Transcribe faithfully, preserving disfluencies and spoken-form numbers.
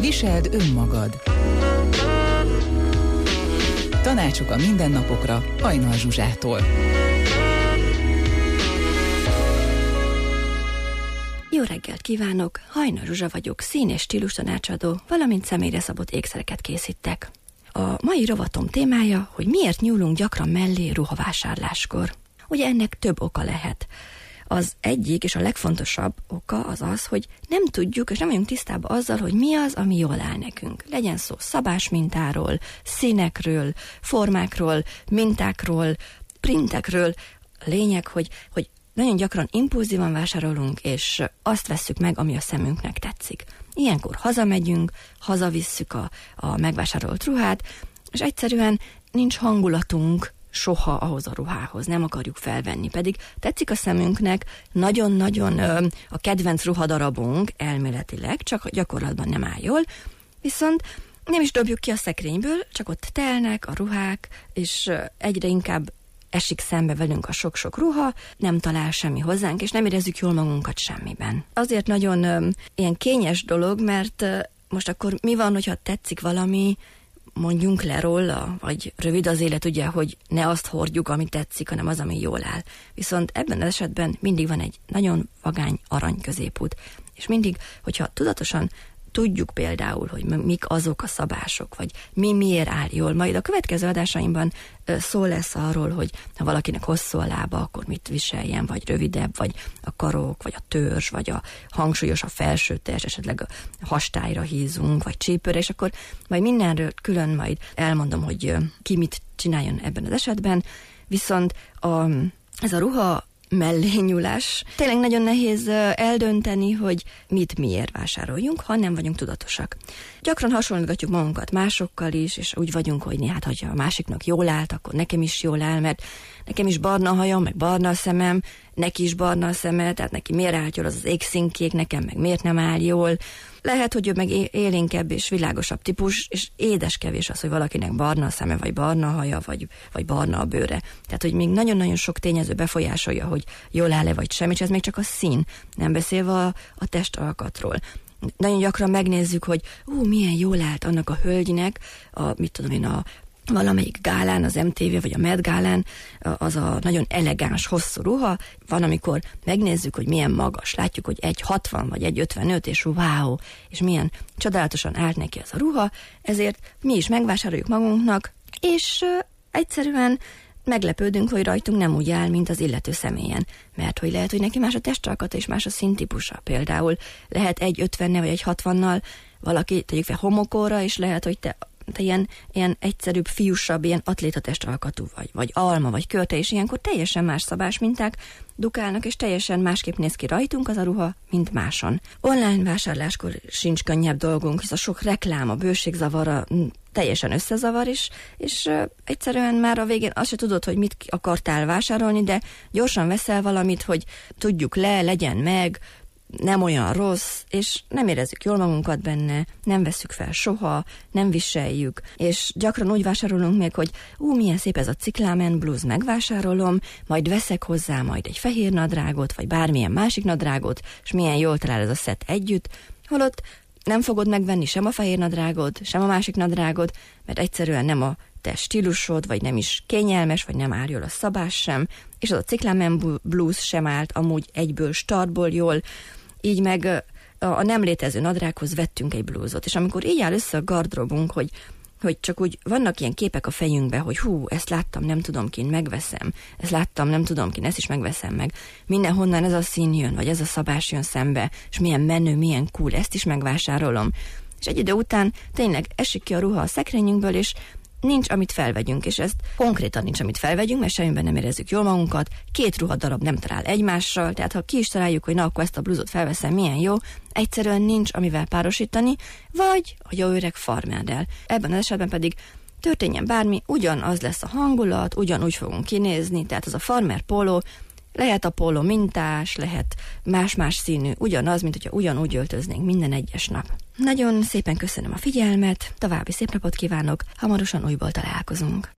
Viseld önmagad. Tanácsok a mindennapokra Hajnal Zsuzsától. Jó reggelt kívánok! Hajnal Zsuzsa vagyok, szín- és stílus tanácsadó, valamint személyre szabott ékszereket készítek. A mai rovatom témája, hogy miért nyúlunk gyakran mellé ruhavásárláskor. Ugye ennek több oka lehet. Az egyik és a legfontosabb oka az az, hogy nem tudjuk és nem vagyunk tisztában azzal, hogy mi az, ami jól áll nekünk. Legyen szó szabásmintáról, színekről, formákról, mintákról, printekről. A lényeg, hogy, hogy nagyon gyakran impulzívan vásárolunk, és azt vesszük meg, ami a szemünknek tetszik. Ilyenkor hazamegyünk, hazavisszük a, a megvásárolt ruhát, és egyszerűen nincs hangulatunk soha ahhoz a ruhához, nem akarjuk felvenni, pedig tetszik a szemünknek, nagyon-nagyon ö, a kedvenc ruhadarabunk elméletileg, csak gyakorlatban nem áll jól, viszont nem is dobjuk ki a szekrényből, csak ott telnek a ruhák, és ö, egyre inkább esik szembe velünk a sok-sok ruha, nem talál semmi hozzánk, és nem érezzük jól magunkat semmiben. Azért nagyon ö, ilyen kényes dolog, mert ö, most akkor mi van, hogyha tetszik valami, mondjunk le róla, vagy rövid az élet, ugye, hogy ne azt hordjuk, ami tetszik, hanem az, ami jól áll. Viszont ebben az esetben mindig van egy nagyon vagány arany középút. És mindig, hogyha tudatosan tudjuk például, hogy mik azok a szabások, vagy mi miért áll jól. Majd a következő adásaimban szó lesz arról, hogy ha valakinek hosszú a lába, akkor mit viseljen, vagy rövidebb, vagy a karok, vagy a törzs, vagy a hangsúlyos a felső test, esetleg a hastályra hízunk, vagy csípőre, és akkor majd mindenről külön majd elmondom, hogy ki mit csináljon ebben az esetben. Viszont a, ez a ruha mellényúlás. Tényleg nagyon nehéz eldönteni, hogy mit miért vásároljunk, ha nem vagyunk tudatosak. Gyakran hasonlítgatjuk magunkat másokkal is, és úgy vagyunk, hogy hát, ha a másiknak jól állt, akkor nekem is jól áll, mert nekem is barna a hajam, meg barna a szemem, neki is barna a szeme, tehát neki miért állt jól az az égszínkék, nekem meg miért nem áll jól. Lehet, hogy ő meg élénkebb és világosabb típus, és édes kevés az, hogy valakinek barna a szeme, vagy barna a haja, vagy, vagy barna a bőre. Tehát, hogy még nagyon-nagyon sok tényező befolyásolja, hogy jól áll-e vagy sem, és ez még csak a szín, nem beszélve a, a testalkatról. Nagyon gyakran megnézzük, hogy ú, milyen jól állt annak a hölgynek, a, mit tudom én, a valamelyik gálán, az em té vé vagy a Met gálán, az a nagyon elegáns, hosszú ruha. Van, amikor megnézzük, hogy milyen magas. Látjuk, hogy egy hatvan vagy egy ötvenöt, és wow, és milyen csodálatosan állt neki ez a ruha. Ezért mi is megvásároljuk magunknak, és uh, egyszerűen meglepődünk, hogy rajtunk nem úgy áll, mint az illető személyen. Mert hogy lehet, hogy neki más a testalkata és más a színtípusa. Például lehet egy ötvennel vagy egy hatvannal valaki, tegyük fel homokóra, és lehet, hogy te te ilyen, ilyen egyszerűbb, fiúsabb, ilyen atlétatest alkatú vagy, vagy alma, vagy körte, és ilyenkor teljesen más szabásminták dukálnak, és teljesen másképp néz ki rajtunk az a ruha, mint máson. Online vásárláskor sincs könnyebb dolgunk, hisz a sok reklám, a bőségzavara teljesen összezavar is, és uh, egyszerűen már a végén azt se tudod, hogy mit akartál vásárolni, de gyorsan veszel valamit, hogy tudjuk le, legyen meg, nem olyan rossz, és nem érezzük jól magunkat benne, nem veszük fel soha, nem viseljük, és gyakran úgy vásárolunk még, hogy ú, milyen szép ez a ciklámen blúz, megvásárolom, majd veszek hozzá majd egy fehér nadrágot, vagy bármilyen másik nadrágot, és milyen jól talál ez a szett együtt, holott nem fogod megvenni sem a fehér nadrágot, sem a másik nadrágot, mert egyszerűen nem a te stílusod, vagy nem is kényelmes, vagy nem áll jól a szabás sem, és az a ciklámen blúz sem állt amúgy egyből startból jól, így meg a nem létező nadrághoz vettünk egy blúzot, és amikor így áll össze a gardróbunk, hogy, hogy csak úgy vannak ilyen képek a fejünkbe, hogy hú, ezt láttam, nem tudom kin, megveszem, ezt láttam, nem tudom kin, ezt is megveszem meg, mindenhonnan ez a szín jön, vagy ez a szabás jön szembe, és milyen menő, milyen cool, ezt is megvásárolom. És egy idő után tényleg esik ki a ruha a szekrényünkből, és nincs, amit felvegyünk, és ezt konkrétan nincs, amit felvegyünk, mert semmiben nem érezzük jól magunkat, két ruhadarab nem talál egymással, tehát ha ki is találjuk, hogy na, akkor ezt a blúzot felveszem, milyen jó, egyszerűen nincs, amivel párosítani, vagy a jó öreg farmerdel. Ebben az esetben pedig történjen bármi, ugyanaz lesz a hangulat, ugyanúgy fogunk kinézni, tehát az a farmer póló, lehet a póló mintás, lehet más-más színű, ugyanaz, mint hogyha ugyanúgy öltöznénk minden egyes nap. Nagyon szépen köszönöm a figyelmet, további szép napot kívánok, hamarosan újból találkozunk.